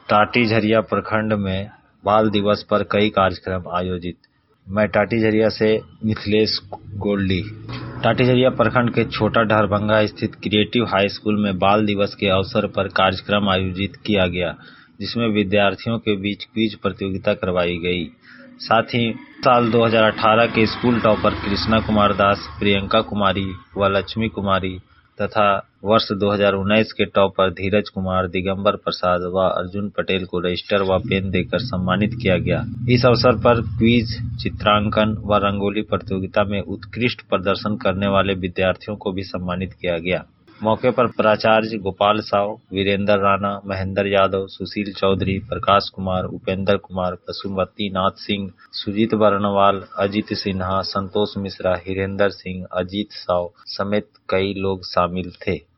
टाटीझरिया प्रखंड में बाल दिवस पर कई कार्यक्रम आयोजित। मैं टाटीझरिया से मिथिलेश गोल्डी। टाटीझरिया प्रखंड के छोटा ढरभंगा स्थित क्रिएटिव हाई स्कूल में बाल दिवस के अवसर पर कार्यक्रम आयोजित किया गया, जिसमें विद्यार्थियों के बीच क्विज प्रतियोगिता करवाई गई। साथ ही साल 2018 के स्कूल टॉपर कृष्णा कुमार दास, प्रियंका कुमारी व लक्ष्मी कुमारी तथा वर्ष 2019 के टॉपर धीरज कुमार, दिगंबर प्रसाद व अर्जुन पटेल को रजिस्टर व पेन देकर सम्मानित किया गया। इस अवसर पर क्विज, चित्रांकन व रंगोली प्रतियोगिता में उत्कृष्ट प्रदर्शन करने वाले विद्यार्थियों को भी सम्मानित किया गया। मौके पर प्राचार्य गोपाल साव, वीरेंद्र राणा, महेंद्र यादव, सुशील चौधरी, प्रकाश कुमार, उपेंद्र कुमार, पशुपति नाथ सिंह, सुजीत बर्नवाल, अजित सिन्हा, संतोष मिश्रा, हिरेंद्र सिंह, अजीत साव समेत कई लोग शामिल थे।